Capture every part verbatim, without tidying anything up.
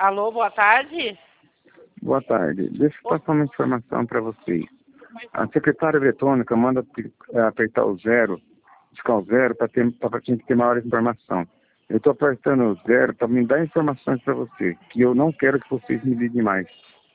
Alô, boa tarde. Boa tarde. Deixa eu passar uma informação para vocês. A secretária eletrônica manda apertar o zero, buscar o zero, para ter, para a gente ter maior informação. Eu estou apertando o zero para me dar informações para você, que eu não quero que vocês me liguem mais.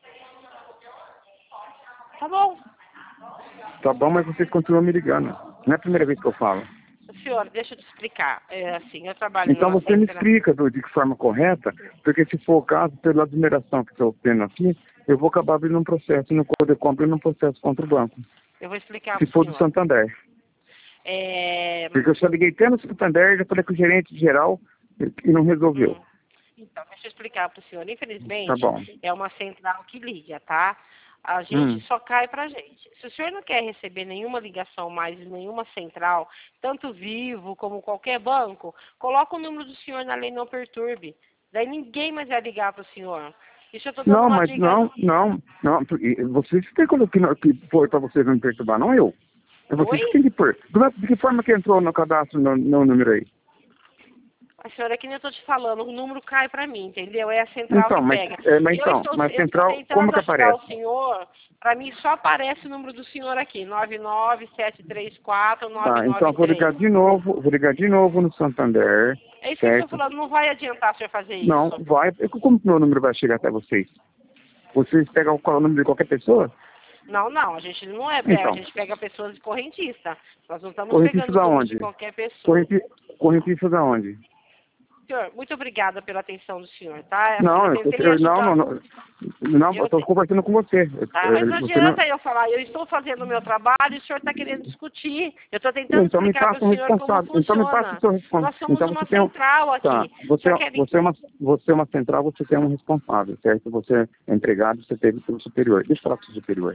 Tá bom. Tá bom, mas vocês continuam me ligando. Não é a primeira vez que eu falo. Senhor, deixa eu te explicar. É assim, eu trabalho Então numa você me central- explica do- de que forma correta, porque se for o caso, pela admiração que estou tendo aqui, eu vou acabar abrindo um processo no Código de Compra e num processo contra o banco. Eu vou explicar Se pro for do senhor. Santander. É... Porque eu só liguei até no Santander, já falei com o gerente geral e não resolveu. hum, Então, deixa eu explicar pro senhor. Tá Infelizmente, bom. é uma central que liga, tá? A gente Hum. só cai pra gente. Se o senhor não quer receber nenhuma ligação mais de nenhuma central, tanto Vivo como qualquer banco, coloca o número do senhor na lei não perturbe. Daí ninguém mais vai ligar pro senhor. Isso eu tô dando Não, uma mas dica. não, não, não. porque Vocês que tem que, que foi para vocês não me perturbar, não eu. É vocês que Oi? tem que pôr. De que forma que entrou no cadastro no, no número aí? A senhora, é que nem eu tô te falando, o número cai pra mim, entendeu? É a central Então, que mas, pega. é, mas Eu então, estou, mas eu estou central, como tentando que ajudar o aparece? senhor, pra mim só aparece o número do senhor aqui, nove nove sete três quatro Tá, nove então nove eu vou ligar três. de novo, vou ligar de novo no Santander, É isso que eu estou certo? falando, não vai adiantar o senhor fazer Não, isso. vai. Como que meu número vai chegar até vocês? Vocês pegam o qual- o número de qualquer pessoa? Não, não, a gente não é pega, a Então, gente pega pessoas de correntista. Nós não estamos correntista pegando o da número de onde? qualquer pessoa. Correnti, correntista da onde? Senhor, muito obrigada pela atenção do senhor, tá? É assim, Não, eu eu, tentei eu- não, ajudar. não, não, não, eu Eu estou te... conversando com você. Ah, Eu- mas não eu- você não, adianta eu falar, eu estou fazendo o meu trabalho e o senhor está querendo discutir. Eu estou tentando então me explicar para passa o um senhor como responsável. Então me passa o funciona. seu responsável. Nós somos Então uma você tem um, central tá, aqui. O você, senhor quer... você, é uma, você é uma central, você tem um responsável, certo? Você é empregado, você teve pelo superior. Deixa eu falar com o superior.